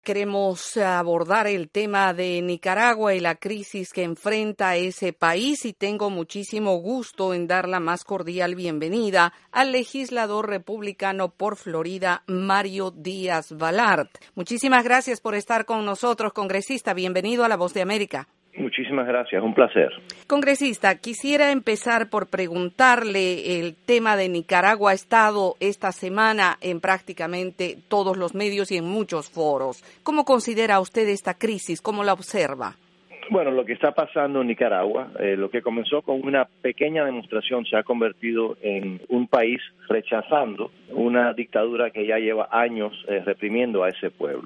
Queremos abordar el tema de Nicaragua y la crisis que enfrenta ese país y tengo muchísimo gusto en dar la más cordial bienvenida al legislador republicano por Florida, Mario Díaz-Balart. Muchísimas gracias por estar con nosotros, congresista. Bienvenido a La Voz de América. Muchísimas gracias, un placer. Congresista, quisiera empezar por preguntarle, el tema de Nicaragua ha estado esta semana en prácticamente todos los medios y en muchos foros. ¿Cómo considera usted esta crisis? ¿Cómo la observa? Bueno, lo que está pasando en Nicaragua, lo que comenzó con una pequeña demostración se ha convertido en un país rechazando una dictadura que ya lleva años reprimiendo a ese pueblo.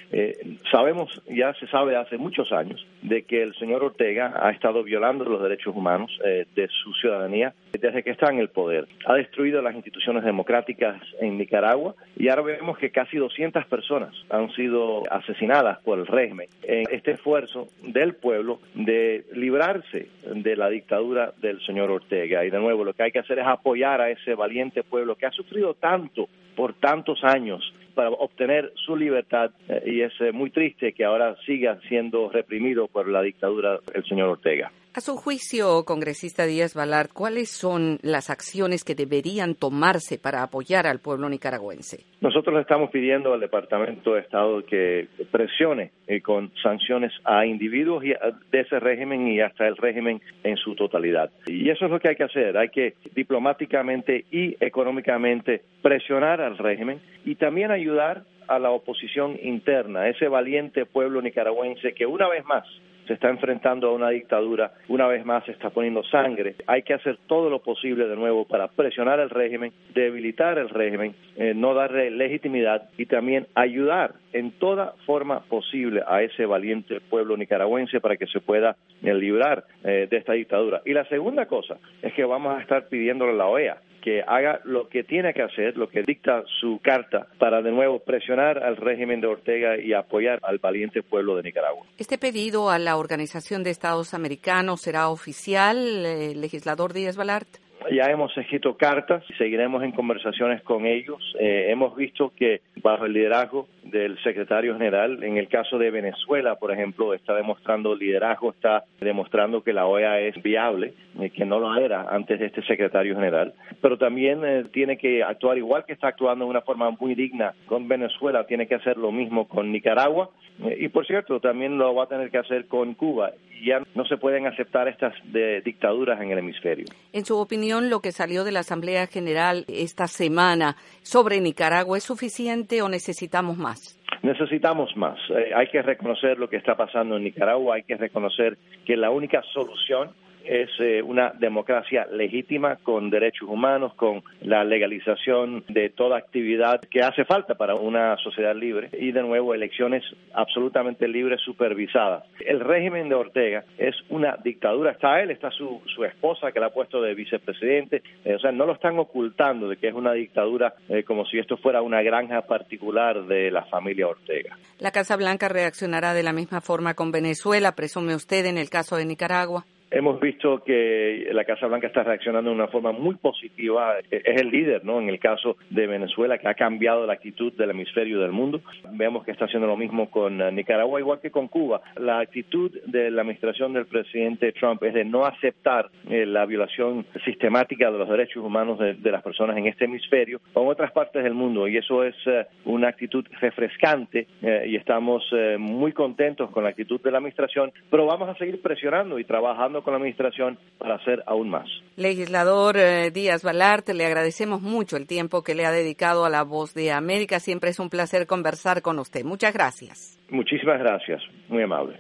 Ya se sabe hace muchos años de que el señor Ortega ha estado violando los derechos humanos de su ciudadanía desde que está en el poder. Ha destruido las instituciones democráticas en Nicaragua y ahora vemos que casi 200 personas han sido asesinadas por el régimen en este esfuerzo del pueblo de librarse de la dictadura del señor Ortega. Y de nuevo, lo que hay que hacer es apoyar a ese valiente pueblo que ha sufrido tanto por tantos años para obtener su libertad y es muy triste que ahora siga siendo reprimido por la dictadura del señor Ortega. A su juicio, congresista Díaz-Balart, ¿cuáles son las acciones que deberían tomarse para apoyar al pueblo nicaragüense? Nosotros le estamos pidiendo al Departamento de Estado que presione con sanciones a individuos de ese régimen y hasta el régimen en su totalidad. Y eso es lo que hay que hacer. Hay que diplomáticamente y económicamente presionar al régimen y también ayudar a la oposición interna, ese valiente pueblo nicaragüense que una vez más se está enfrentando a una dictadura, una vez más se está poniendo sangre. Hay que hacer todo lo posible de nuevo para presionar al régimen, debilitar el régimen, no darle legitimidad y también ayudar en toda forma posible a ese valiente pueblo nicaragüense para que se pueda librar de esta dictadura. Y la segunda cosa es que vamos a estar pidiéndole a la OEA que haga lo que tiene que hacer, lo que dicta su carta, para de nuevo presionar al régimen de Ortega y apoyar al valiente pueblo de Nicaragua. ¿Este pedido a la Organización de Estados Americanos será oficial, legislador Díaz-Balart? Ya hemos escrito cartas y seguiremos en conversaciones con ellos. Hemos visto que bajo el liderazgo del secretario general, en el caso de Venezuela, por ejemplo, está demostrando liderazgo, está demostrando que la OEA es viable, que no lo era antes de este secretario general, pero también tiene que actuar igual que está actuando de una forma muy digna con Venezuela, tiene que hacer lo mismo con Nicaragua y, por cierto, también lo va a tener que hacer con Cuba. Ya no se pueden aceptar estas dictaduras en el hemisferio. En su opinión, lo que salió de la Asamblea General esta semana sobre Nicaragua, ¿es suficiente o necesitamos más? Necesitamos más. Hay que reconocer lo que está pasando en Nicaragua, hay que reconocer que la única solución es una democracia legítima con derechos humanos, con la legalización de toda actividad que hace falta para una sociedad libre y, de nuevo, elecciones absolutamente libres, supervisadas. El régimen de Ortega es una dictadura. Está su esposa que la ha puesto de vicepresidente. O sea, no lo están ocultando de que es una dictadura como si esto fuera una granja particular de la familia Ortega. ¿La Casa Blanca reaccionará de la misma forma con Venezuela, presume usted, en el caso de Nicaragua? Hemos visto que la Casa Blanca está reaccionando de una forma muy positiva. Es el líder, ¿no? En el caso de Venezuela, que ha cambiado la actitud del hemisferio del mundo. Vemos que está haciendo lo mismo con Nicaragua, igual que con Cuba. La actitud de la administración del presidente Trump es de no aceptar la violación sistemática de los derechos humanos de las personas en este hemisferio o en otras partes del mundo. Y eso es una actitud refrescante y estamos muy contentos con la actitud de la administración, pero vamos a seguir presionando y trabajando con la administración para hacer aún más. Legislador Díaz-Balart, le agradecemos mucho el tiempo que le ha dedicado a La Voz de América. Siempre es un placer conversar con usted. Muchas gracias. Muchísimas gracias. Muy amable.